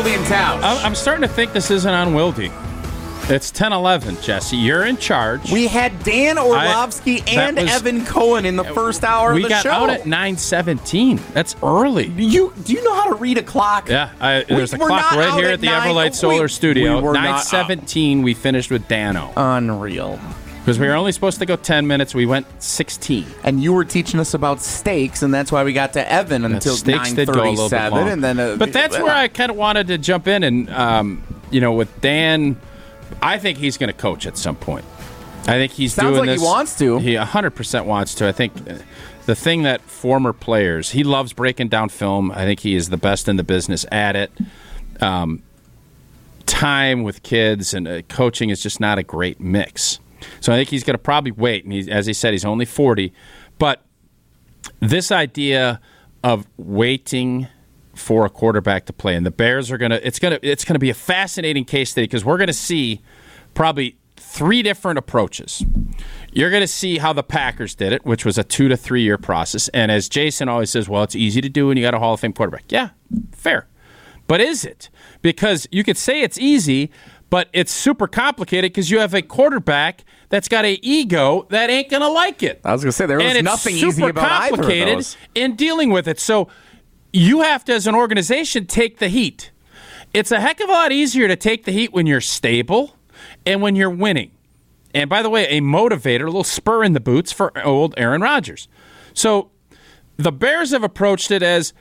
Wildy and Tausch. I'm starting to think this isn't on Wildy. It's 10-11, Jesse. You're in charge. We had Dan Orlovsky and Evan Cohen in the first hour of the show. We got out at 9:17. That's early. Do you know how to read a clock? Yeah, there's a clock right here at the Everlight Solar Studio. 9:17, we finished with Dano. Unreal. Because we were only supposed to go 10 minutes. We went 16. And you were teaching us about steaks, and that's why we got to Evan until 9:37. And then, but that's where I kind of wanted to jump in. And, with Dan, I think he's going to coach at some point. I think he's doing this. Sounds like he wants to. He 100% wants to. I think the thing that former players, he loves breaking down film. I think he is the best in the business at it. Time with kids and coaching is just not a great mix. So I think he's going to probably wait. And as he said, he's only 40. But this idea of waiting for a quarterback to play, and the Bears are going to, it's going to be a fascinating case study because we're going to see probably 3 different approaches. You're going to see how the Packers did it, which was a 2 to 3 year process. And as Jason always says, well, it's easy to do when you got a Hall of Fame quarterback. Yeah, fair. But is it? Because you could say it's easy, but it's super complicated because you have a quarterback that's got an ego that ain't going to like it. I was going to say, there was nothing easy about either of those. And it's super complicated in dealing with it. So you have to, as an organization, take the heat. It's a heck of a lot easier to take the heat when you're stable and when you're winning. And by the way, a motivator, a little spur in the boots for old Aaron Rodgers. So the Bears have approached it as,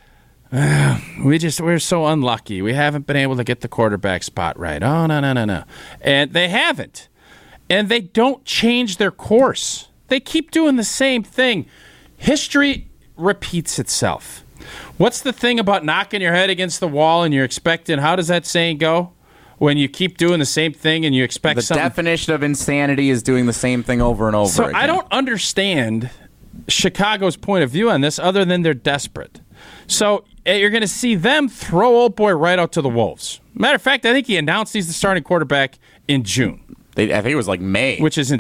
we're so unlucky. We haven't been able to get the quarterback spot right. Oh, no. And they haven't. And they don't change their course. They keep doing the same thing. History repeats itself. What's the thing about knocking your head against the wall and you're expecting, how does that saying go? When you keep doing the same thing and you expect something. The definition of insanity is doing the same thing over and over again. I don't understand Chicago's point of view on this other than they're desperate. So you're going to see them throw old boy right out to the wolves. Matter of fact, I think he announced he's the starting quarterback in June. I think it was like May. Which is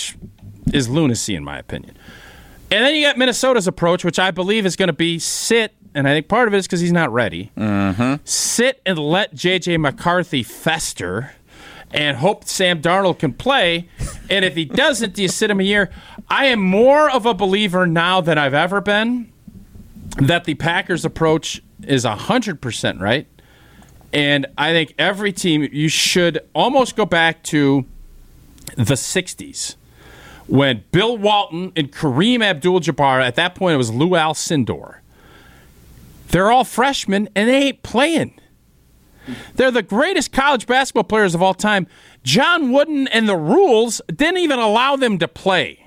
lunacy in my opinion. And then you got Minnesota's approach, which I believe is going to be sit, and I think part of it is because he's not ready. Mm-hmm. Sit and let J.J. McCarthy fester and hope Sam Darnold can play. And if he doesn't, do you sit him a year? I am more of a believer now than I've ever been that the Packers' approach is 100% right. And I think every team, you should almost go back to the 60s when Bill Walton and Kareem Abdul-Jabbar, at that point it was Lou Alcindor, they're all freshmen and they ain't playing. They're the greatest college basketball players of all time. John Wooden and the rules didn't even allow them to play.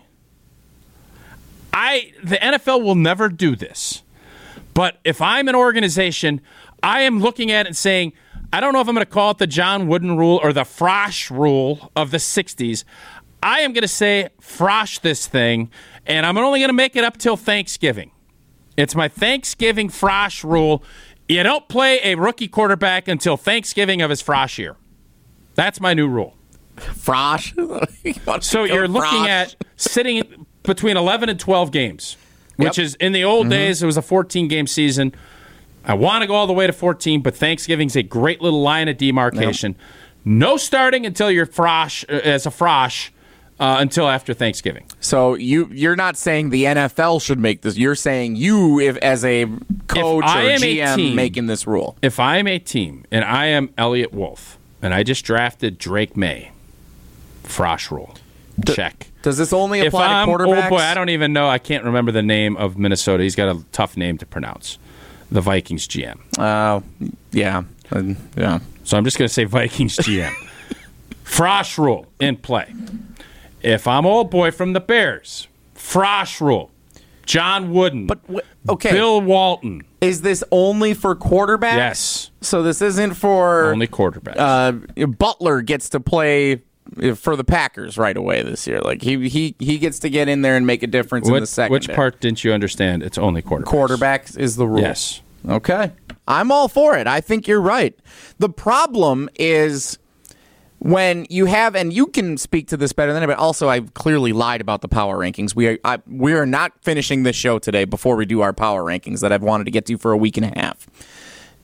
The NFL will never do this. But if I'm an organization, I am looking at it and saying, I don't know if I'm going to call it the John Wooden rule or the Frosh rule of the 60s. I am going to say Frosh this thing, and I'm only going to make it up till Thanksgiving. It's my Thanksgiving Frosh rule. You don't play a rookie quarterback until Thanksgiving of his Frosh year. That's my new rule. Frosh? So you're looking at sitting between 11 and 12 games, which is, in the old days, it was a 14-game season. I want to go all the way to 14, but Thanksgiving's a great little line of demarcation. Yep. No starting until you're Frosh, as a Frosh, until after Thanksgiving. So you're not saying the NFL should make this. You're saying you, as a coach or GM, making this rule. If I am a team, and I am Elliott Wolf, and I just drafted Drake May, Frosh rule. Check. Does this only apply to quarterbacks? Oh boy, I don't even know. I can't remember the name of Minnesota. He's got a tough name to pronounce. The Vikings GM. Yeah. So I'm just going to say Vikings GM. Frosh rule in play. If I'm old boy from the Bears, Frosh rule. John Wooden. But okay. Bill Walton. Is this only for quarterbacks? Yes. So this isn't for only quarterbacks. Butler gets to play for the Packers right away this year. Like he gets to get in there and make a difference in the secondary. Which part didn't you understand? It's only quarterbacks. Quarterbacks is the rule. Yes. Okay. I'm all for it. I think you're right. The problem is when you have, and you can speak to this better than anybody. Also, I clearly lied about the power rankings. We are not finishing this show today before we do our power rankings that I've wanted to get to for a week and a half.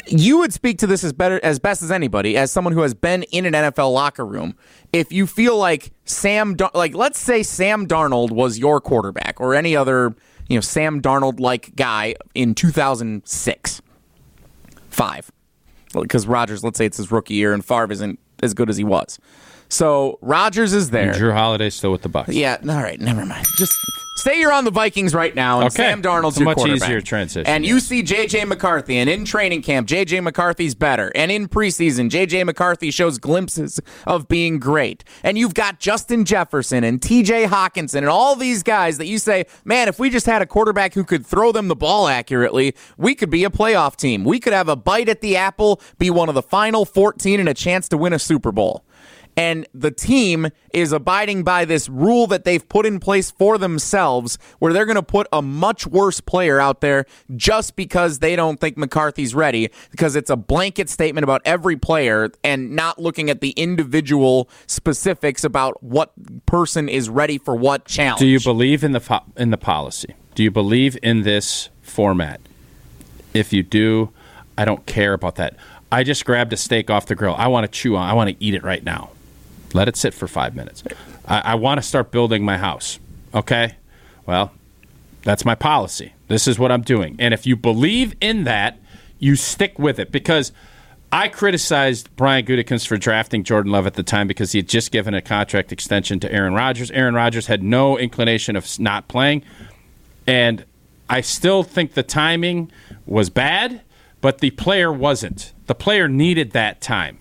You would speak to this as best as anybody, as someone who has been in an NFL locker room. If you feel like let's say Sam Darnold was your quarterback, or any other, Sam Darnold-like guy in 2006, 5, because Rodgers, let's say it's his rookie year, and Favre isn't as good as he was. So Rodgers is there. And Drew Holiday's still with the Bucs. Yeah, all right, never mind. Just say you're on the Vikings right now, and Sam Darnold's your quarterback. Much easier transition. And you see J.J. McCarthy, and in training camp, J.J. McCarthy's better. And in preseason, J.J. McCarthy shows glimpses of being great. And you've got Justin Jefferson and T.J. Hawkinson and all these guys that you say, man, if we just had a quarterback who could throw them the ball accurately, we could be a playoff team. We could have a bite at the apple, be one of the final 14, and a chance to win a Super Bowl. And the team is abiding by this rule that they've put in place for themselves, where they're going to put a much worse player out there just because they don't think McCarthy's ready, because it's a blanket statement about every player and not looking at the individual specifics about what person is ready for what challenge. Do you believe in the policy? Do you believe in this format? If you do, I don't care about that. I just grabbed a steak off the grill. I want to chew on. I want to eat it right now. Let it sit for 5 minutes. I want to start building my house. Okay? Well, that's my policy. This is what I'm doing. And if you believe in that, you stick with it. Because I criticized Brian Gutekunst for drafting Jordan Love at the time because he had just given a contract extension to Aaron Rodgers. Aaron Rodgers had no inclination of not playing. And I still think the timing was bad, but the player wasn't. The player needed that time.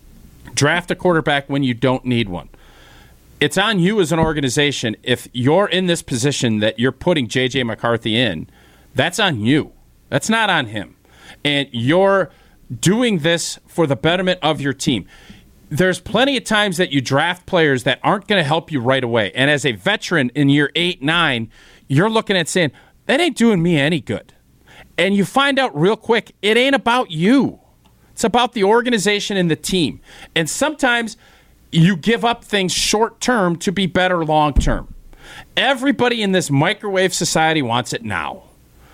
Draft a quarterback when you don't need one. It's on you as an organization. If you're in this position that you're putting J.J. McCarthy in, that's on you. That's not on him. And you're doing this for the betterment of your team. There's plenty of times that you draft players that aren't going to help you right away. And as a veteran in year 8, 9, you're looking at saying, that ain't doing me any good. And you find out real quick, it ain't about you. It's about the organization and the team. And sometimes you give up things short term to be better long term. Everybody in this microwave society wants it now.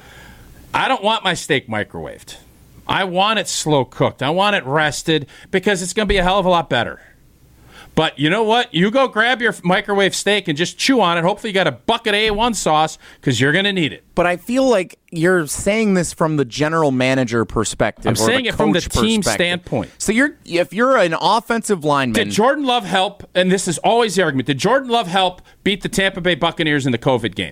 I don't want my steak microwaved. I want it slow cooked. I want it rested because it's going to be a hell of a lot better. But you know what? You go grab your microwave steak and just chew on it. Hopefully you got a bucket of A1 sauce because you're going to need it. But I feel like you're saying this from the general manager perspective. I'm saying it from the team standpoint. So if you're an offensive lineman. Did Jordan Love help? And this is always the argument. Did Jordan Love help beat the Tampa Bay Buccaneers in the COVID game?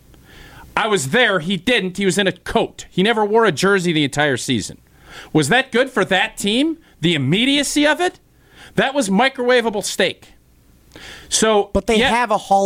I was there. He didn't. He was in a coat. He never wore a jersey the entire season. Was that good for that team? The immediacy of it? That was microwavable steak. So, but they had a Hall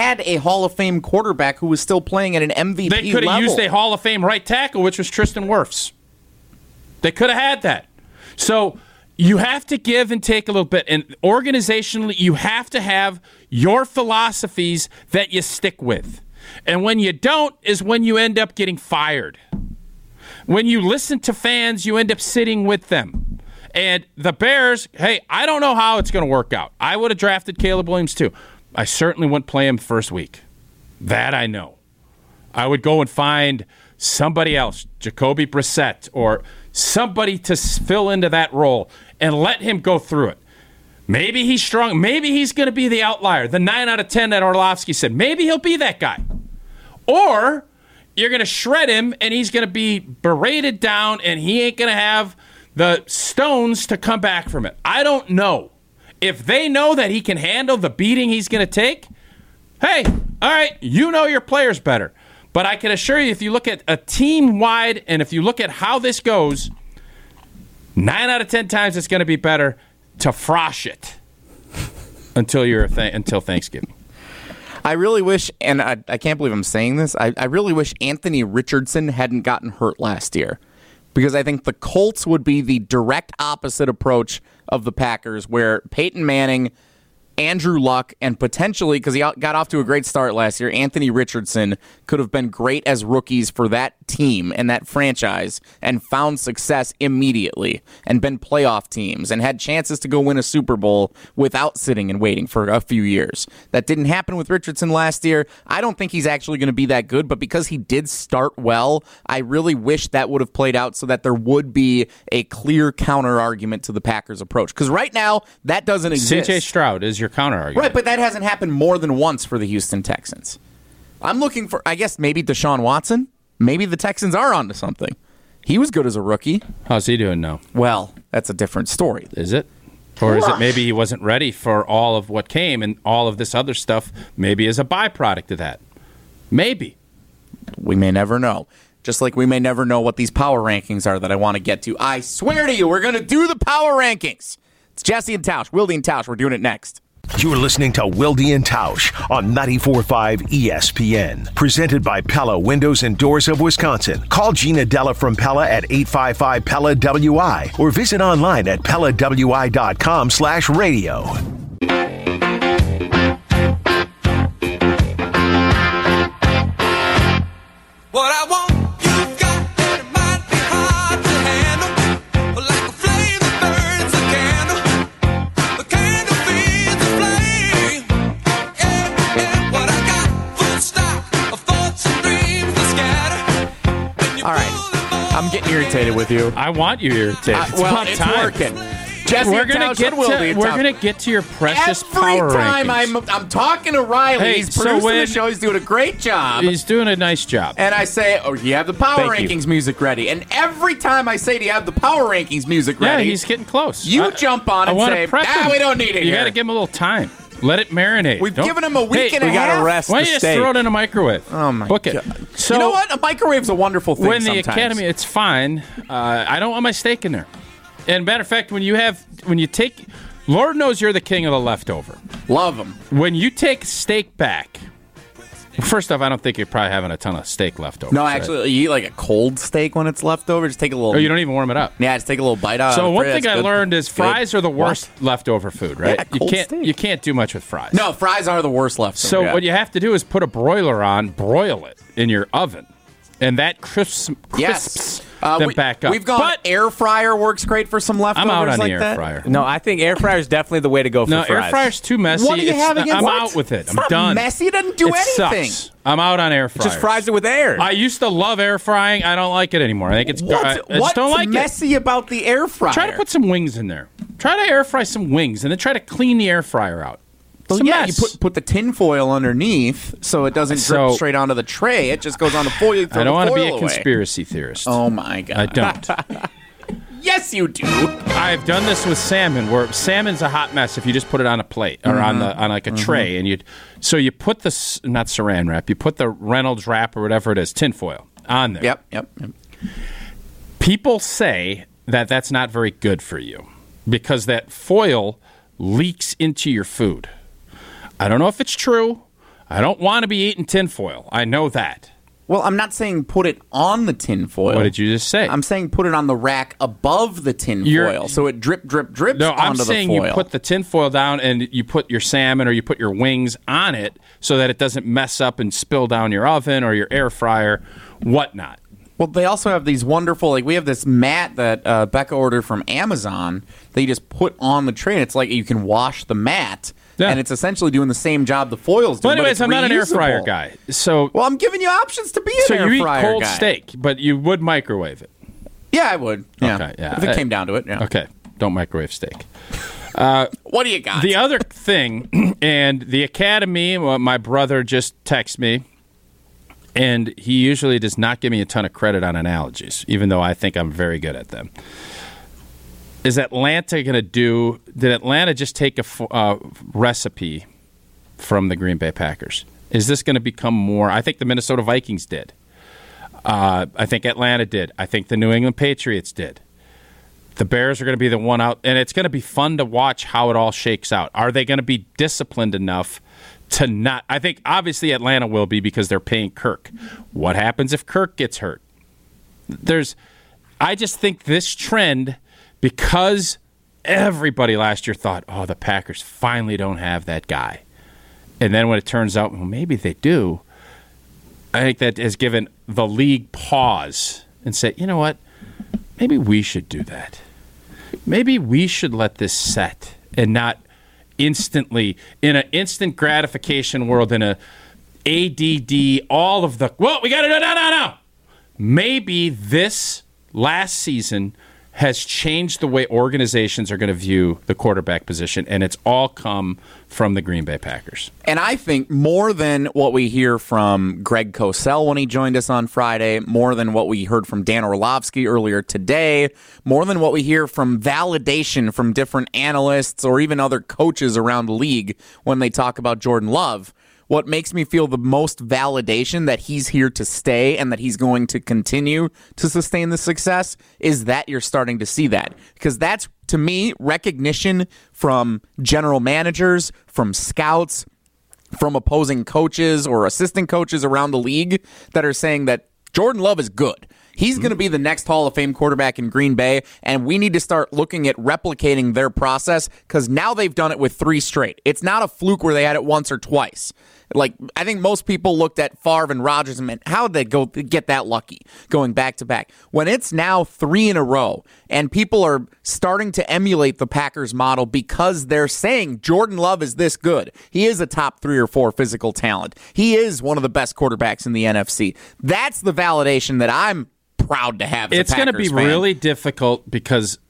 of Fame quarterback who was still playing at an MVP level. They could have used a Hall of Fame right tackle, which was Tristan Wirfs. They could have had that. So you have to give and take a little bit. And organizationally, you have to have your philosophies that you stick with. And when you don't is when you end up getting fired. When you listen to fans, you end up sitting with them. And the Bears, hey, I don't know how it's going to work out. I would have drafted Caleb Williams too. I certainly wouldn't play him the first week. That I know. I would go and find somebody else, Jacoby Brissett, or somebody to fill into that role and let him go through it. Maybe he's strong. Maybe he's going to be the outlier, the 9 out of 10 that Orlovsky said. Maybe he'll be that guy. Or you're going to shred him and he's going to be berated down and he ain't going to have the stones to come back from it. I don't know. If they know that he can handle the beating he's going to take, hey, all right, you know your players better. But I can assure you, if you look at a team-wide and if you look at how this goes, 9 out of 10 times it's going to be better to frosh it until Thanksgiving. I really wish, and I can't believe I'm saying this, I really wish Anthony Richardson hadn't gotten hurt last year. Because I think the Colts would be the direct opposite approach of the Packers, where Peyton Manning Andrew Luck, and potentially, because he got off to a great start last year, Anthony Richardson could have been great as rookies for that team and that franchise and found success immediately and been playoff teams and had chances to go win a Super Bowl without sitting and waiting for a few years. That didn't happen with Richardson last year. I don't think he's actually going to be that good, but because he did start well, I really wish that would have played out so that there would be a clear counter argument to the Packers' approach. Because right now, that doesn't exist. C.J. Stroud is your counter argument. Right, but that hasn't happened more than once for the Houston Texans. I'm looking for, I guess, maybe Deshaun Watson. Maybe the Texans are onto something. He was good as a rookie. How's he doing now? Well, that's a different story. Is it? Or is it maybe he wasn't ready for all of what came and all of this other stuff maybe as a byproduct of that? Maybe. We may never know. Just like we may never know what these power rankings are that I want to get to. I swear to you, we're going to do the power rankings. It's Jesse and Tausch, Wilde and Tausch. We're doing it next. You're listening to Wilde and Tausch on 94.5 ESPN. Presented by Pella Windows and Doors of Wisconsin. Call Gina Della from Pella at 855-PELLA-WI or visit online at PellaWI.com/radio. What I want, you've got, and it might be hard to handle. Like a flame that burns a candle. The candle feeds the flame. Yeah, what I got, full stock of thoughts and dreams that scatter. All right. I'm getting irritated with you. I want you irritated. It's well, about it's time. working. Jesse We're and gonna Tausch get and Wilde to and we're Tausch. gonna get to your precious Every power time rankings. I'm talking to Riley, Hey, he's so producing when- the show. He's doing a great job. He's doing a nice job. And I say, oh, you have the power Thank you. rankings music ready. And every time I say, do you have the power rankings music Yeah, ready? he's getting close. You jump on I and wanna say, prep him. we don't need it You here. got to give him a little time. Let it marinate. We've Don't- given him a week Hey, and a we half. gotta rest Why the don't you just steak. throw it in a microwave? Oh, my Book it. God. So, you know what? A microwave's a wonderful thing when the sometimes. Academy, it's fine. I don't want my steak in there. And matter of fact, when you take, Lord knows you're the king of the leftover. Love them. When you take steak back, first off, I don't think you're probably having a ton of steak left over. No, actually, you eat like a cold steak when it's left over. Just take a little. Oh, you don't even warm it up. Yeah, just take a little bite out. So of it. one thing That's I good. learned is fries are the worst What? leftover food, right? Yeah, you cold can't steak. you can't do much with fries. No, fries are the worst leftover. So yeah. what you have to do is put a broiler on, broil it in your oven, and that crisps Yes. them back up. We've gone But air fryer works great for some leftovers I'm out on like the air that. fryer. No, I think air fryer is definitely the way to go for No, fries. air fryer's too messy. What do you have against I'm what? out with it. It's I'm not done. messy. It doesn't do it anything. Sucks. I'm out on air fryers. Just fries it with air. I used to love air frying. I don't like it anymore. I think it's. I just What's don't like it. messy about the air fryer? Try to put some wings in there. Try to air fry some wings, and then try to clean the air fryer out. Well, It's a yeah, mess. you put the tin foil underneath so it doesn't drip So- straight onto the tray. It just goes on the foil. You throw I don't want to be a conspiracy theorist. Oh my god! I don't. Yes, you do. I've done this with salmon, where salmon's a hot mess if you just put it on a plate or on like a tray, and you put the not Saran wrap, you put the Reynolds wrap or whatever it is, tinfoil on there. Yep. People say that that's not very good for you because that foil leaks into your food. I don't know if it's true. I don't want to be eating tinfoil. I know that. Well, I'm not saying put it on the tin foil. What did you just say? I'm saying put it on the rack above the tin You're- foil, so it drips No, I'm onto saying the foil. you put the tin foil down and you put your salmon or you put your wings on it so that it doesn't mess up and spill down your oven or your air fryer, whatnot. Well, they also have these wonderful, like we have this mat that Becca ordered from Amazon that you just put on the tray, and it's like you can wash the mat, Yeah. and it's essentially doing the same job the foil's doing. Well, anyways, but I'm it's not an air fryer reusable. guy. So, Well, I'm giving you options to be an so air you eat fryer cold guy. steak, but you would microwave it. Yeah, I would. Yeah. Okay, yeah. If it came down to it, yeah. Okay, don't microwave steak. What do you got? The other thing, and the Academy, well, my brother just texted me, and he usually does not give me a ton of credit on analogies, even though I think I'm very good at them. Is Atlanta going to do? Did Atlanta just take a recipe from the Green Bay Packers? Is this going to become more? I think the Minnesota Vikings did. I think Atlanta did. I think the New England Patriots did. The Bears are going to be the one out, and it's going to be fun to watch how it all shakes out. Are they going to be disciplined enough to not? I think obviously Atlanta will be because they're paying Kirk. What happens if Kirk gets hurt? I just think this trend, because everybody last year thought, oh, the Packers finally don't have that guy. And then when it turns out, well, maybe they do, I think that has given the league pause and said, you know what, maybe we should do that. Maybe we should let this set and not instantly, in an instant gratification world, in a ADD, all of the, well, we got to do no. Maybe this last season has changed the way organizations are going to view the quarterback position, and it's all come from the Green Bay Packers. And I think more than what we hear from Greg Cosell when he joined us on Friday, more than what we heard from Dan Orlovsky earlier today, more than what we hear from validation from different analysts or even other coaches around the league when they talk about Jordan Love, what makes me feel the most validation that he's here to stay and that he's going to continue to sustain the success is that you're starting to see that. Because that's, to me, recognition from general managers, from scouts, from opposing coaches or assistant coaches around the league that are saying that Jordan Love is good. He's going to be the next Hall of Fame quarterback in Green Bay, and we need to start looking at replicating their process because now they've done it with 3 straight. It's not a fluke where they had it once or twice. Like, I think most people looked at Favre and Rodgers and meant, how did they go get that lucky going back to back? When it's now 3 in a row and people are starting to emulate the Packers model because they're saying Jordan Love is this good. He is a top 3 or 4 physical talent. He is one of the best quarterbacks in the NFC. That's the validation that I'm proud to have. It's going to be really difficult because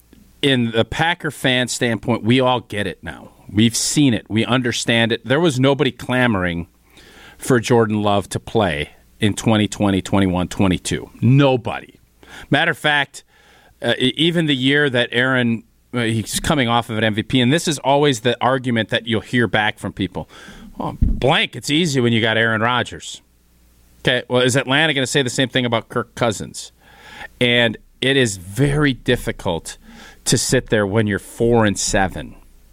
in the Packer fan standpoint, we all get it now. We've seen it. We understand it. There was nobody clamoring for Jordan Love to play in 2020, 21, 22. Nobody. Matter of fact, even the year that Aaron, he's coming off of an MVP, and this is always the argument that you'll hear back from people. Oh, blank, it's easy when you got Aaron Rodgers. Okay, well, is Atlanta going to say the same thing about Kirk Cousins? And it is very difficult to sit there when you're 4-7.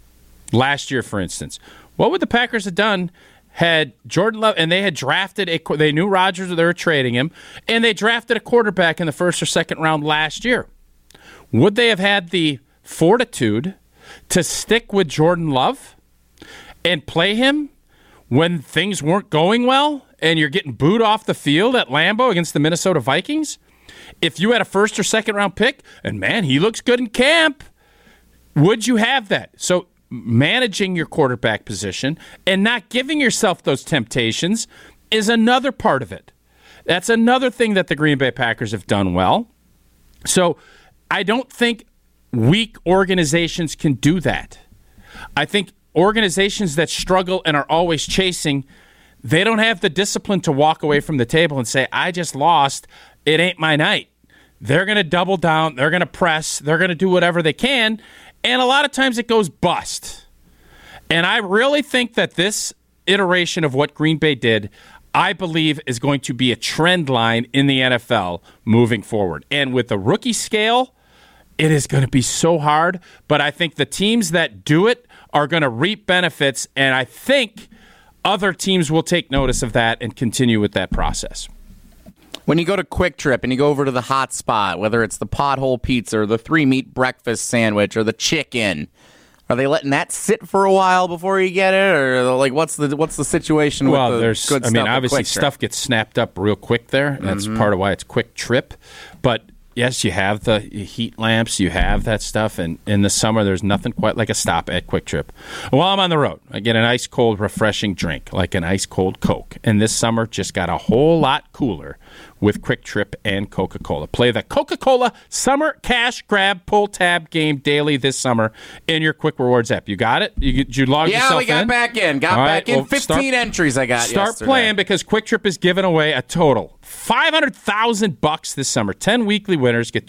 Last year, for instance, what would the Packers have done had Jordan Love, and they had drafted they knew Rodgers, they were trading him, and they drafted a quarterback in the first or second round last year. Would they have had the fortitude to stick with Jordan Love and play him when things weren't going well and you're getting booed off the field at Lambeau against the Minnesota Vikings? If you had a first or second round pick, and man, he looks good in camp, would you have that? So managing your quarterback position and not giving yourself those temptations is another part of it. That's another thing that the Green Bay Packers have done well. So I don't think weak organizations can do that. I think organizations that struggle and are always chasing, they don't have the discipline to walk away from the table and say, I just lost. It ain't my night. They're going to double down. They're going to press. They're going to do whatever they can. And a lot of times it goes bust. And I really think that this iteration of what Green Bay did, I believe, is going to be a trend line in the NFL moving forward. And with the rookie scale, it is going to be so hard. But I think the teams that do it are going to reap benefits. And I think other teams will take notice of that and continue with that process. When you go to Quick Trip and you go over to the hot spot, whether it's the pothole pizza or the 3-meat breakfast sandwich or the chicken, are they letting that sit for a while before you get it, or like what's the situation with the good stuff? I mean, obviously stuff gets snapped up real quick there. That's part of why it's Quick Trip. But yes, you have the heat lamps, you have that stuff, and in the summer there's nothing quite like a stop at Quick Trip. While I'm on the road, I get an ice cold refreshing drink, like an ice cold Coke. And this summer just got a whole lot cooler with Quick Trip and Coca-Cola. Play the Coca-Cola Summer Cash Grab Pull Tab game daily this summer in your Quick Rewards app. You got it? Did you log yourself in? Yeah, we got back in. Got back in. 15 entries I got Start yesterday. playing because Quick Trip is giving away a total $500,000 this summer. 10 weekly winners get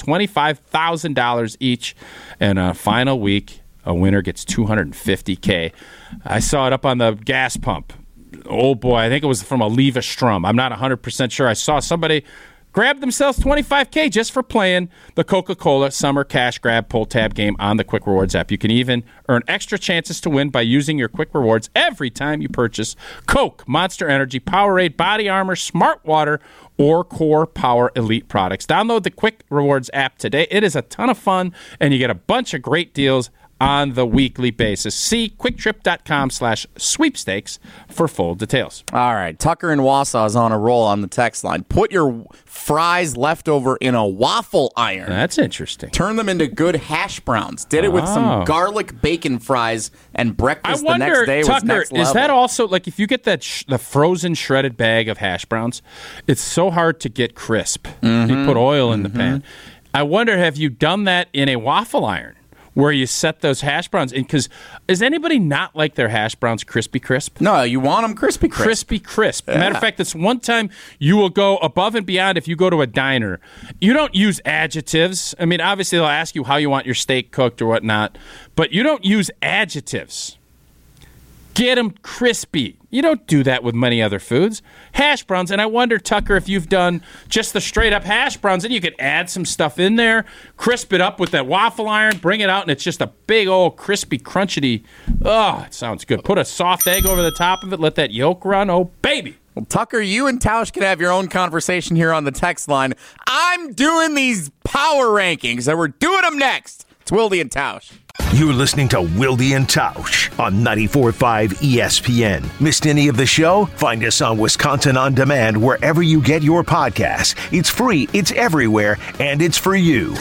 $25,000 each. And a final week, a winner gets $250K. I saw it up on the gas pump. Oh, boy, I think it was from a Leva Strum. I'm not 100% sure. I saw somebody grab themselves $25K just for playing the Coca-Cola Summer Cash Grab Pull Tab game on the Quick Rewards app. You can even earn extra chances to win by using your Quick Rewards every time you purchase Coke, Monster Energy, Powerade, Body Armor, Smart Water, or Core Power Elite products. Download the Quick Rewards app today. It is a ton of fun, and you get a bunch of great deals on the weekly basis. See quicktrip.com/sweepstakes for full details. All right. Tucker in Wausau is on a roll on the text line. Put your fries leftover in a waffle iron. That's interesting. Turn them into good hash browns. Did it with some garlic bacon fries, and breakfast the next day was Tucker, next level. is that also, like, if you get that the frozen shredded bag of hash browns, it's so hard to get crisp. You put oil in the pan. I wonder, have you done that in a waffle iron? Where you set those hash browns in, because does anybody not like their hash browns crispy crisp? No, you want them crispy crisp. Crispy crisp. Matter of fact, that's one time you will go above and beyond if you go to a diner. You don't use adjectives. I mean, obviously they'll ask you how you want your steak cooked or whatnot, but you don't use adjectives. Get them crispy. You don't do that with many other foods. Hash browns, and I wonder, Tucker, if you've done just the straight-up hash browns, and you could add some stuff in there, crisp it up with that waffle iron, bring it out, and it's just a big old crispy, crunchy. Oh, it sounds good. Put a soft egg over the top of it, let that yolk run. Oh, baby. Well, Tucker, you and Tausch can have your own conversation here on the text line. I'm doing these power rankings, and we're doing them next. It's Wilde and Tausch. You're listening to Wilde and Tausch on 94.5 ESPN. Missed any of the show? Find us on Wisconsin On Demand wherever you get your podcasts. It's free, it's everywhere, and it's for you.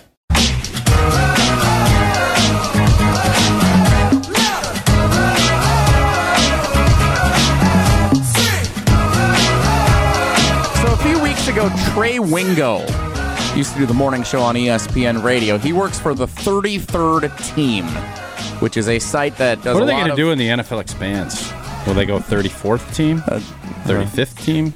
So a few weeks ago, Trey Wingo used to do the morning show on ESPN Radio. He works for the 33rd Team, which is a site that does What are they going to do when the NFL expands? Will they go 34th team? 35th team?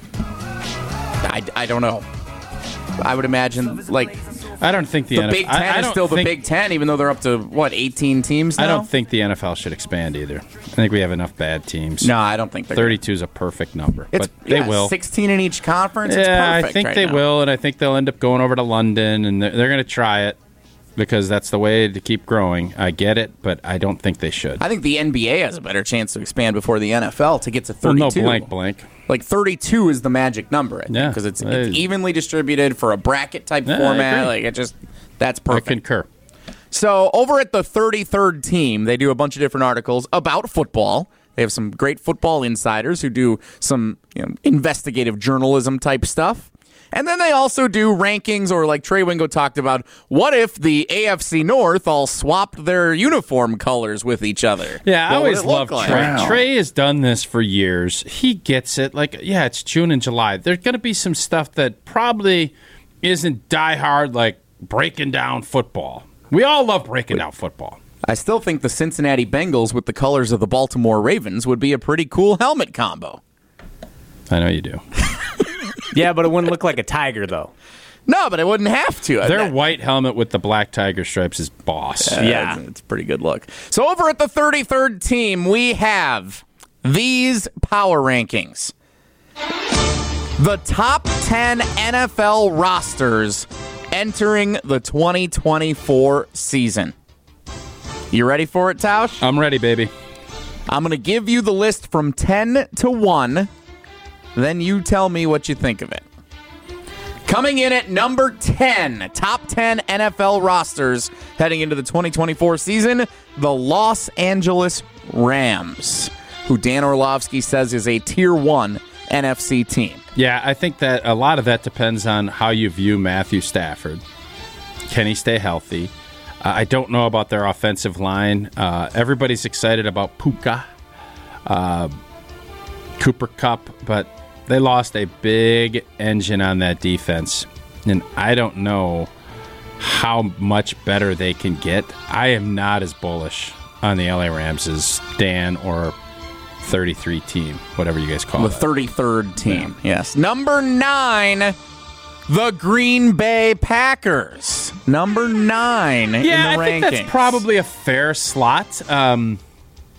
I don't know. I would imagine, like, I don't think the the NFL... Big Ten is still the Big Ten, even though they're up to, 18 teams now? I don't think the NFL should expand either. I think we have enough bad teams. No, I don't think they're 32 is a perfect number, but they will. 16 in each conference. It's Yeah, perfect I think right they now. will, and I think they'll end up going over to London, and they're going to try it because that's the way to keep growing. I get it, but I don't think they should. I think the NBA has a better chance to expand before the NFL to get to 32. Well, no blank. Like 32 is the magic number, I think, Yeah. because it's evenly distributed for a bracket type Yeah, I format. agree. Like that's I perfect. concur. So over at the 33rd Team, they do a bunch of different articles about football. They have some great football insiders who do some investigative journalism type stuff. And then they also do rankings, or like Trey Wingo talked about, what if the AFC North all swapped their uniform colors with each other? Yeah, I What would always it look loved like? Trey. Wow. Trey has done this for years. He gets it. Like, yeah, it's June and July. There's going to be some stuff that probably isn't diehard, like breaking down football. We all love breaking down football. I still think the Cincinnati Bengals with the colors of the Baltimore Ravens would be a pretty cool helmet combo. I know you do. Yeah, but it wouldn't look like a tiger, though. No, but it wouldn't have to. Their white helmet with the black tiger stripes is boss. Yeah. It's a pretty good look. So over at the 33rd Team, we have these power rankings. The top 10 NFL rosters entering the 2024 season. You ready for it, Tausch? I'm ready, baby. I'm going to give you the list from 10 to 1. Then you tell me what you think of it. Coming in at number 10, top 10 NFL rosters heading into the 2024 season, the Los Angeles Rams, who Dan Orlovsky says is a Tier 1 NFC team. Yeah, I think that a lot of that depends on how you view Matthew Stafford. Can he stay healthy? I don't know about their offensive line. Everybody's excited about Puka, Cooper Kupp, but they lost a big engine on that defense, and I don't know how much better they can get. I am not as bullish on the LA Rams as Dan or 33 Team, whatever you guys call The it. 33rd team, yes. Number 9, the Green Bay Packers. Number 9 in the Yeah, I rankings. think that's probably a fair slot.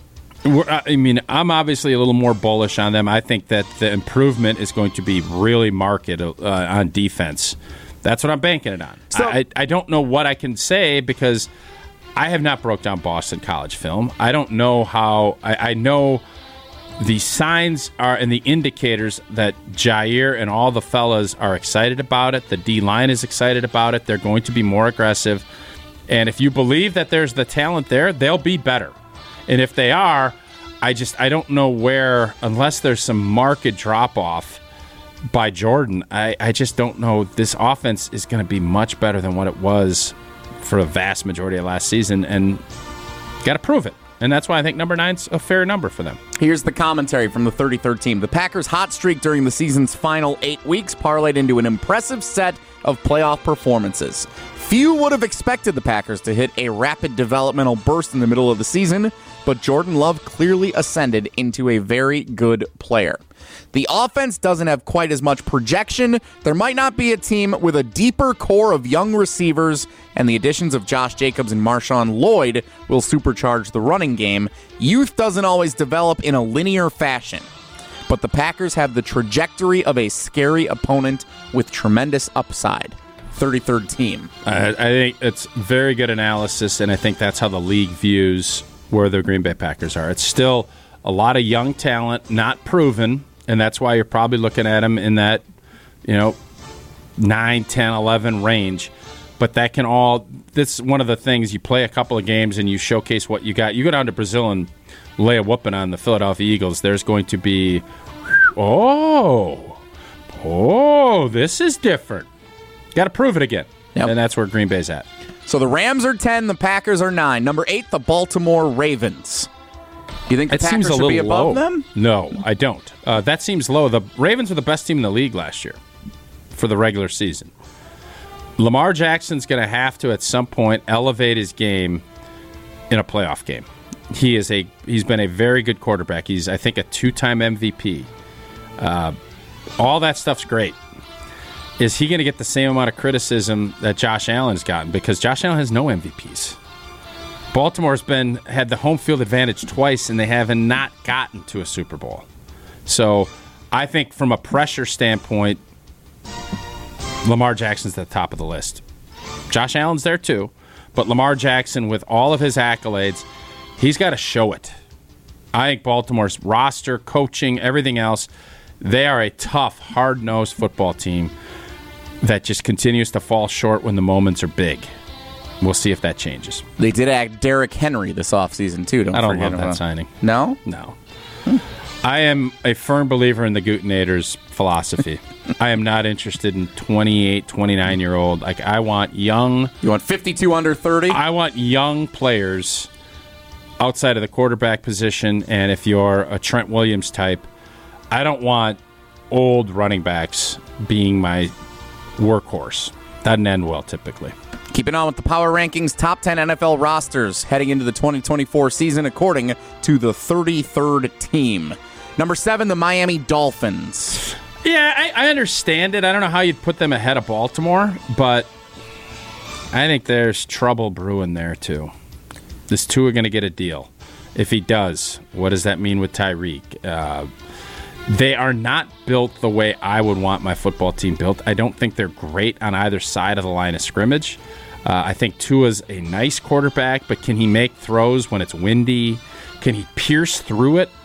I'm obviously a little more bullish on them. I think that the improvement is going to be really marked on defense. That's what I'm banking it on. So- I don't know what I can say because I have not broke down Boston College film. I don't know how. I know the signs are and the indicators that Jair and all the fellas are excited about it. The D-line is excited about it. They're going to be more aggressive. And if you believe that there's the talent there, they'll be better. And if they are, I don't know where, unless there's some market drop-off by Jordan, I just don't know. This offense is going to be much better than what it was for a vast majority of last season, and got to prove it. And that's why I think number 9's a fair number for them. Here's the commentary from the 33rd team. The Packers' hot streak during the season's final 8 weeks parlayed into an impressive set of playoff performances. Few would have expected the Packers to hit a rapid developmental burst in the middle of the season, but Jordan Love clearly ascended into a very good player. The offense doesn't have quite as much projection. There might not be a team with a deeper core of young receivers, and the additions of Josh Jacobs and Marshawn Lloyd will supercharge the running game. Youth doesn't always develop in a linear fashion, but the Packers have the trajectory of a scary opponent with tremendous upside. 33rd team. I think it's very good analysis, and I think that's how the league views where the Green Bay Packers are. It's still a lot of young talent, not proven, and that's why you're probably looking at them in that, 9, 10, 11 range. But that can all – this is one of the things. You play a couple of games and you showcase what you got. You go down to Brazil and lay a whooping on the Philadelphia Eagles. There's going to be, this is different. Got to prove it again. Yep. And that's where Green Bay's at. So the Rams are 10, the Packers are 9. Number 8, the Baltimore Ravens. You think the It Packers seems a should little be above low. them? No, I don't. That seems low. The Ravens were the best team in the league last year for the regular season. Lamar Jackson's going to have to, at some point, elevate his game in a playoff game. He's been a very good quarterback. He's, I think, a 2-time MVP. All that stuff's great. Is he going to get the same amount of criticism that Josh Allen's gotten? Because Josh Allen has no MVPs. Baltimore's had the home field advantage twice, and they haven't not gotten to a Super Bowl. So I think from a pressure standpoint, Lamar Jackson's at the top of the list. Josh Allen's there too, but Lamar Jackson, with all of his accolades, he's got to show it. I think Baltimore's roster, coaching, everything else, they are a tough, hard-nosed football team that just continues to fall short when the moments are big. We'll see if that changes. They did add Derrick Henry this offseason, too. I don't forget love that about- signing. No? No. I am a firm believer in the Gutenators philosophy. I am not interested in 28, 29-year-old. I want young... You want 52 under 30? I want young players outside of the quarterback position, and if you're a Trent Williams type, I don't want old running backs being my workhorse. Doesn't end well, typically. Keeping on with the power rankings, top 10 NFL rosters heading into the 2024 season according to the 33rd team. Number 7, the Miami Dolphins. Yeah, I understand it. I don't know how you'd put them ahead of Baltimore, but I think there's trouble brewing there, too. This Tua going to get a deal. If he does, what does that mean with Tyreek? They are not built the way I would want my football team built. I don't think they're great on either side of the line of scrimmage. I think Tua's a nice quarterback, but can he make throws when it's windy? Can he pierce through it?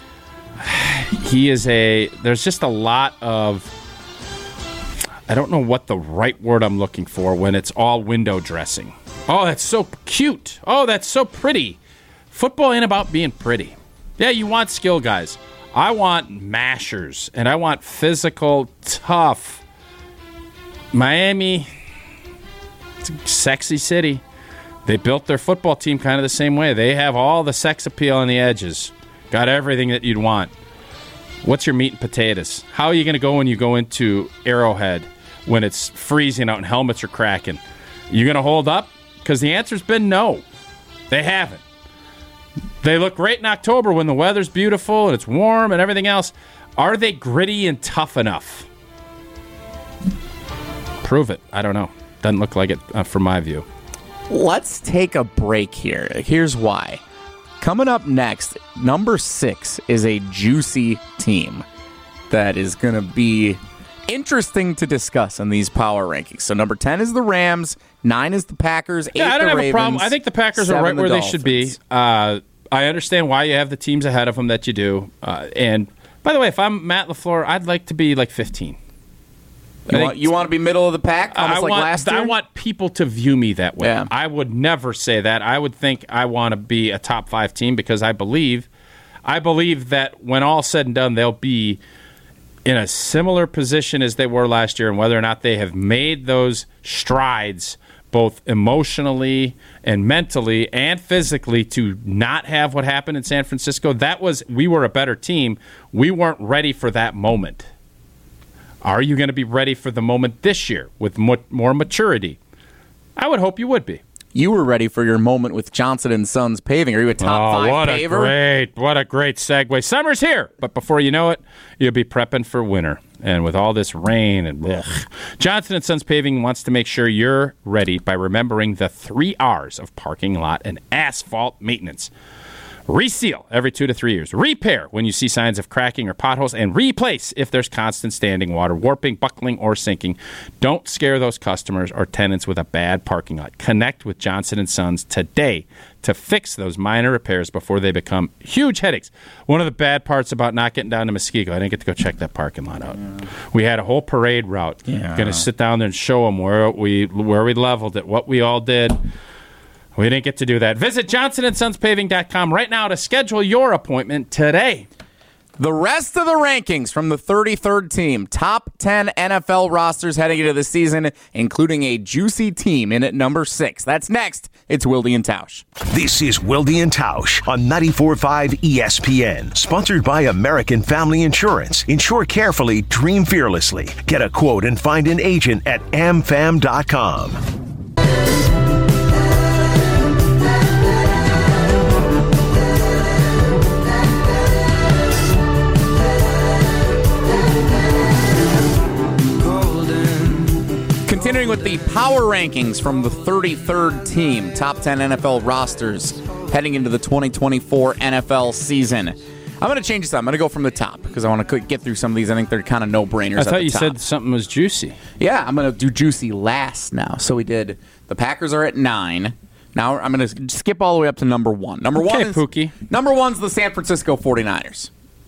There's just a lot of, I don't know what the right word I'm looking for when it's all window dressing. Oh, that's so cute. Oh, that's so pretty. Football ain't about being pretty. Yeah, you want skill guys. I want mashers, and I want physical, tough. Miami, it's a sexy city. They built their football team kind of the same way. They have all the sex appeal on the edges. Got everything that you'd want. What's your meat and potatoes? How are you going to go when you go into Arrowhead when it's freezing out and helmets are cracking? You going to hold up? Because the answer's been no. They haven't. They look great in October when the weather's beautiful and it's warm and everything else. Are they gritty and tough enough? Prove it. I don't know. Doesn't look like it from my view. Let's take a break here. Here's why. Coming up next, number 6 is a juicy team that is going to be interesting to discuss in these power rankings. So number 10 is the Rams, 9 is the Packers, 8 I don't the have Ravens, a problem. I think the Packers are 7 right the where they should be. Dolphins. I understand why you have the teams ahead of them that you do. And by the way, if I'm Matt LaFleur, I'd like to be like 15. You want to be middle of the pack, almost like last year? I want people to view me that way. Yeah. I would never say that. I would think I want to be a top 5 team because I believe that when all said and done, they'll be in a similar position as they were last year, and whether or not they have made those strides both emotionally and mentally and physically to not have what happened in San Francisco. We were a better team. We weren't ready for that moment. Are you going to be ready for the moment this year with more maturity? I would hope you would be. You were ready for your moment with Johnson & Sons Paving. Are you a top 5 paver? What a great segue. Summer's here, but before you know it, you'll be prepping for winter. And with all this rain and Johnson & Sons Paving wants to make sure you're ready by remembering the 3 R's of parking lot and asphalt maintenance. Reseal every 2 to 3 years. Repair when you see signs of cracking or potholes. And replace if there's constant standing water, warping, buckling, or sinking. Don't scare those customers or tenants with a bad parking lot. Connect with Johnson & Sons today to fix those minor repairs before they become huge headaches. One of the bad parts about not getting down to Muskego, I didn't get to go check that parking lot out. Yeah. We had a whole parade route. Yeah. Going to sit down there and show them where we leveled it, what we all did. We didn't get to do that. Visit johnsonsonspaving.com right now to schedule your appointment today. The rest of the rankings from the 33rd team, top 10 NFL rosters heading into the season, including a juicy team in at number 6. That's next. It's Wilde and Tausch. This is Wilde and Tausch on 94.5 ESPN. Sponsored by American Family Insurance. Insure carefully, dream fearlessly. Get a quote and find an agent at amfam.com. Continuing with the power rankings from the 33rd team, top 10 NFL rosters heading into the 2024 NFL season. I'm going to change this up. I'm going to go from the top because I want to get through some of these. I think they're kind of no-brainers. I thought you said something was juicy. Yeah, I'm going to do juicy last now. So we did the Packers are at 9. Now I'm going to skip all the way up to number 1. Number okay, 1 is Pookie. Number 1's the San Francisco 49ers.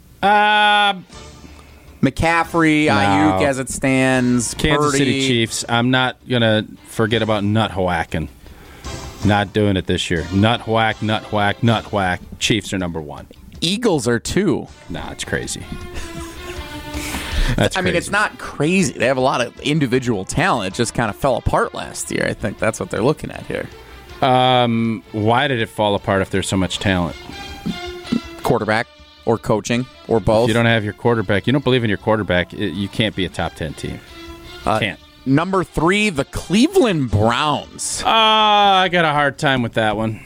McCaffrey, Ayuk as it stands, Kansas Purdy. City Chiefs. I'm not going to forget about nut whacking. Not doing it this year. Nut whack, nut whack, nut whack. Chiefs are number 1. Eagles are 2. Nah, it's crazy. I mean, it's not crazy. They have a lot of individual talent. It just kind of fell apart last year. I think that's what they're looking at here. Why did it fall apart if there's so much talent? Quarterback or coaching or both. If you don't have your quarterback, you don't believe in your quarterback, you can't be a top 10 team. Can't. Number 3, the Cleveland Browns. I got a hard time with that one.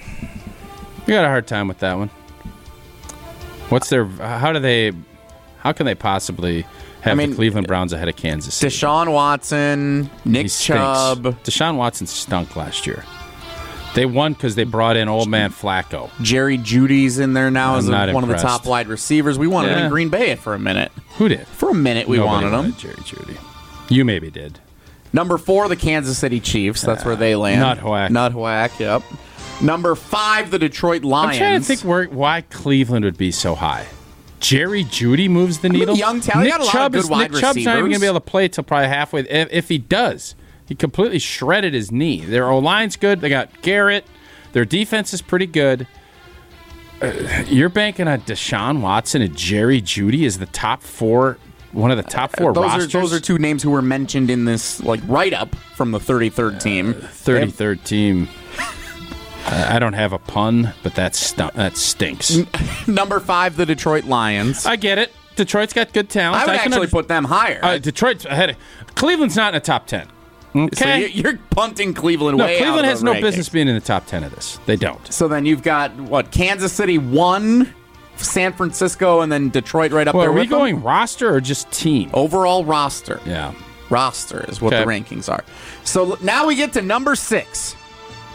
What's their? How can they possibly have the Cleveland Browns ahead of Kansas City? Deshaun Watson, Nick Chubb. Deshaun Watson stunk last year. They won because they brought in old man Flacco. Jerry Jeudy's in there now as one of the top wide receivers. We wanted him in Green Bay for a minute. Who did? For a minute, we wanted him. Jerry Jeudy. You maybe did. Number 4, the Kansas City Chiefs. That's where they land. Nut whack. Yep. Number 5, the Detroit Lions. I'm trying to think why Cleveland would be so high. Jerry Jeudy moves the needle. Young talent. Nick Chubb is Nick Chubb's not even going to be able to play till probably halfway. If he does, he completely shredded his knee. Their O-line's good. They got Garrett. Their defense is pretty good. You're banking on Deshaun Watson and Jerry Jeudy as the top 4. One of the top 4 rosters. Those are 2 names who were mentioned in this write-up from the 33rd team. 33rd team. I don't have a pun, but that stinks. Number 5, the Detroit Lions. I get it. Detroit's got good talent. I would actually put them higher. Detroit's ahead. Cleveland's not in the top 10. Okay. So you're punting Cleveland way out of the Cleveland has no rankings. business being in the top 10 of this. They don't. So then you've got, Kansas City 1, San Francisco, and then Detroit right up there with them? Are we going roster or just team? Overall roster. Yeah. Roster is what the rankings are. So now we get to number 6.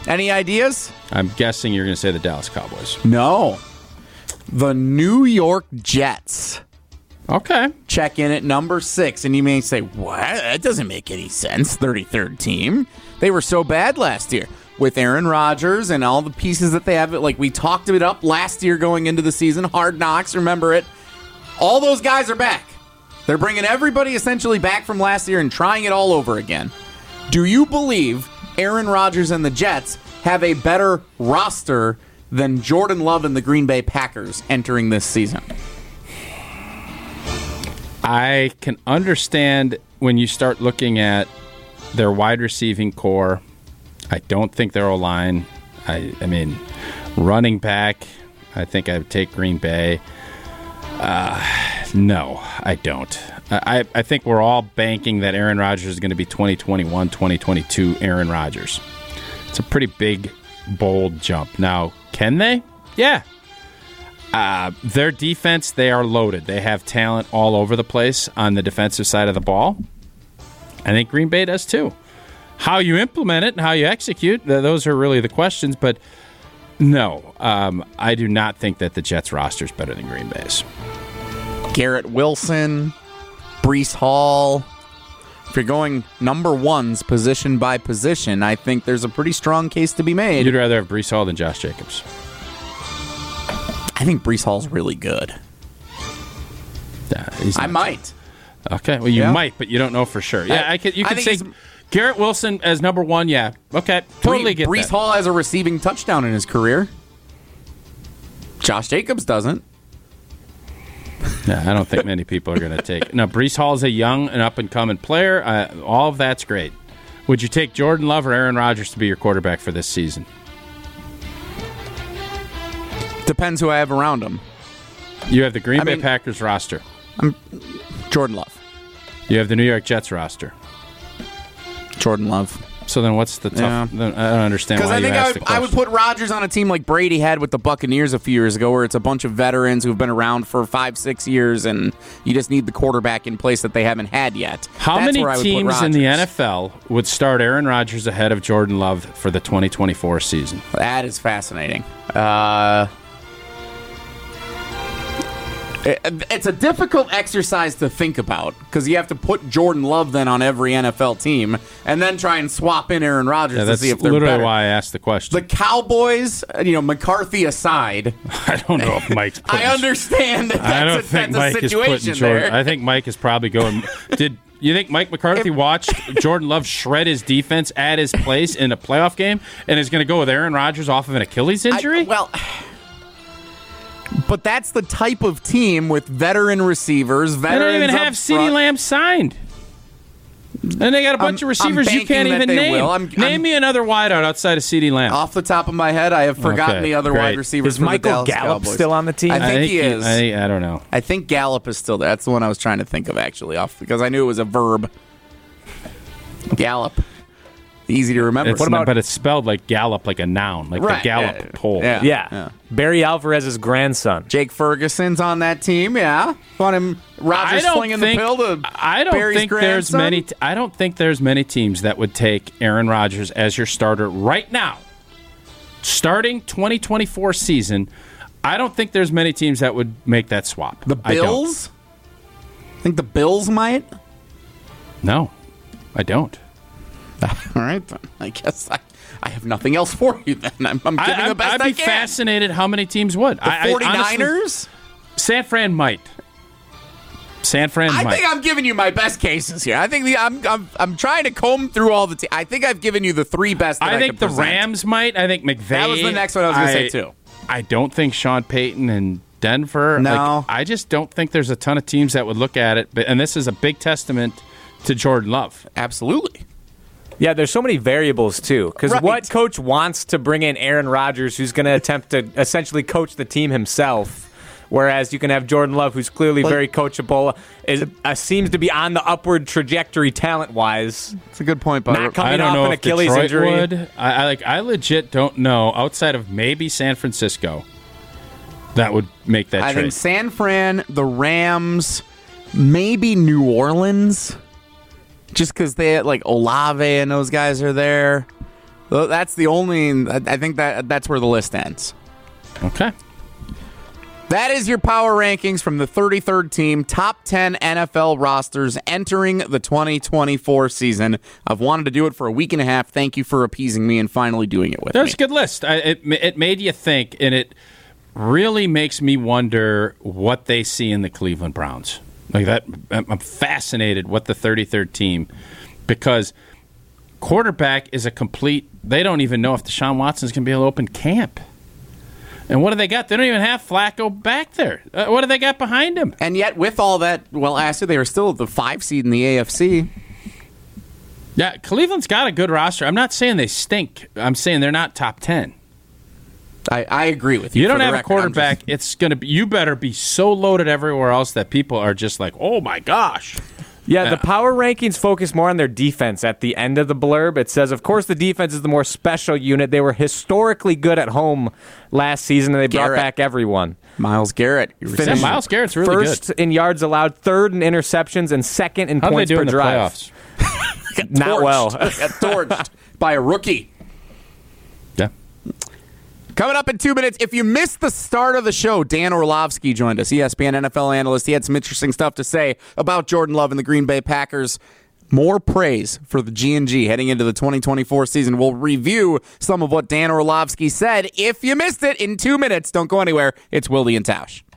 Any ideas? I'm guessing you're going to say the Dallas Cowboys. No. The New York Jets Okay. check in at number 6, and you may say, what? That doesn't make any sense. 33rd team. They were so bad last year. With Aaron Rodgers and all the pieces that they have, like we talked it up last year going into the season, Hard Knocks, remember it. All those guys are back. They're bringing everybody essentially back from last year and trying it all over again. Do you believe Aaron Rodgers and the Jets have a better roster than Jordan Love and the Green Bay Packers entering this season? I can understand when you start looking at their wide receiving core. I don't think their O-line. I mean, running back, I think I would take Green Bay. No, I don't. I think we're all banking that Aaron Rodgers is going to be 2021, 2022 Aaron Rodgers. It's a pretty big, bold jump. Now, can they? Yeah. Their defense, they are loaded. They have talent all over the place on the defensive side of the ball. I think Green Bay does too. How you implement it and how you execute, those are really the questions. But no, I do not think that the Jets roster is better than Green Bay's. Garrett Wilson, Breece Hall. If you're going number ones position by position, I think there's a pretty strong case to be made. You'd rather have Breece Hall than Josh Jacobs. I think Breece Hall's really good. Yeah, he's I not. might. Okay, well, you Yeah. might, but you don't know for sure. Yeah, you I can think say he's- Garrett Wilson as number one. Yeah, okay, totally get Breece that. Hall has a receiving touchdown in his career. Josh Jacobs doesn't. Yeah, I don't think many people are going to take. No, Breece Hall is a young and up and coming player. All of that's great. Would you take Jordan Love or Aaron Rodgers to be your quarterback for this season? Depends who I have around him. You have the Green Bay mean- Packers roster. Jordan Love. You have the New York Jets roster. Jordan Love. So then what's the tough? Yeah. Then I don't understand Because why I you think asked the I would question. put Rodgers on a team like Brady had with the Buccaneers a few years ago, where it's a bunch of veterans who've been around for 5-6 years, and you just need the quarterback in place that they haven't had yet. How That's many where I would put teams in the Rodgers. NFL would start Aaron Rodgers ahead of Jordan Love for the 2024 season? That is fascinating. It's a difficult exercise to think about because you have to put Jordan Love then on every NFL team and then try and swap in Aaron Rodgers Yeah, to that's see if they're literally better. why I asked the question. The Cowboys, McCarthy aside, I don't know if Mike's putting I understand that I don't that's think a Mike is situation putting Jordan. there. I think Mike is probably going. Did you think Mike McCarthy watched Jordan Love shred his defense at his place in a playoff game and is going to go with Aaron Rodgers off of an Achilles injury? But that's the type of team with veteran receivers. They Veterans don't even up have CeeDee front. Lamb signed. And they got a bunch of receivers you banking can't that even they name. will. Name me another wideout outside of CeeDee Lamb. Off the top of my head, I have forgotten Okay, the other great. wide receivers. Is for the Michael Dallas Gallup Cowboys. still on the team? I think he is. I don't know. I think Gallup is still there. That's the one I was trying to think of, actually, off because I knew it was a verb. Gallup. Easy to remember. But it's spelled like Gallup, like a noun, like Right, the Gallup yeah, poll. yeah. Yeah. Barry Alvarez's grandson. Jake Ferguson's on that team, yeah. Want him Rodgers slinging the pill to I don't Barry's think there's grandson? many. I don't think there's many teams that would take Aaron Rodgers as your starter right now, starting 2024 season. I don't think there's many teams that would make that swap. The Bills? I think the Bills might. No, I don't. All right, then. I guess I have nothing else for you then. I'm giving the best I'd I be can. fascinated how many teams would. The 49ers? Honestly, San Fran might. San Fran I might. think I'm giving you my best cases here. I think I'm trying to comb through all the teams. I think I've given you the three best that I think could the present. Rams might. I think McVay. That was the next one I was going to say, too. I don't think Sean Payton and Denver. No. I just don't think there's a ton of teams that would look at it. And this is a big testament to Jordan Love. Absolutely. Yeah, there's so many variables, too. Because Right. what coach wants to bring in Aaron Rodgers, who's going to attempt to essentially coach the team himself, whereas you can have Jordan Love, who's clearly very coachable, seems to be on the upward trajectory talent-wise. It's a good point, Bubba. Not coming I don't off know an if Achilles Detroit injury. would. I legit don't know, outside of maybe San Francisco, that would make that I trade. think San Fran, the Rams, maybe New Orleans, just because they had, like, Olave and those guys are there. That's the only. I think that's where the list ends. Okay. That is your power rankings from the 33rd team, top 10 NFL rosters entering the 2024 season. I've wanted to do it for a week and a half. Thank you for appeasing me and finally doing it with me. There's a good list. It made you think, and it really makes me wonder what they see in the Cleveland Browns. Like that, I'm fascinated with the 33rd team because quarterback is a complete. They don't even know if Deshaun Watson's going to be able to open camp. And what do they got? They don't even have Flacco back there. What do they got behind him? And yet, with all that, well, Astor, they were still the 5 seed in the AFC. Yeah, Cleveland's got a good roster. I'm not saying they stink. I'm saying they're not top 10. I agree with you. You don't For the have a record, quarterback. It's going to be. You better be so loaded everywhere else that people are just like, oh my gosh. Yeah, the power rankings focus more on their defense. At the end of the blurb, it says, of course, the defense is the more special unit. They were historically good at home last season, and they brought back everyone. Myles Garrett. Yeah, Myles Garrett's really First good. in yards allowed, third in interceptions, and second in How do they points do per in the drive. playoffs? Not well. Got torched by a rookie. Yeah. Coming up in 2 minutes, if you missed the start of the show, Dan Orlovsky joined us, ESPN NFL analyst. He had some interesting stuff to say about Jordan Love and the Green Bay Packers. More praise for the G&G heading into the 2024 season. We'll review some of what Dan Orlovsky said. If you missed it in 2 minutes, don't go anywhere. It's Wilde and Tausch.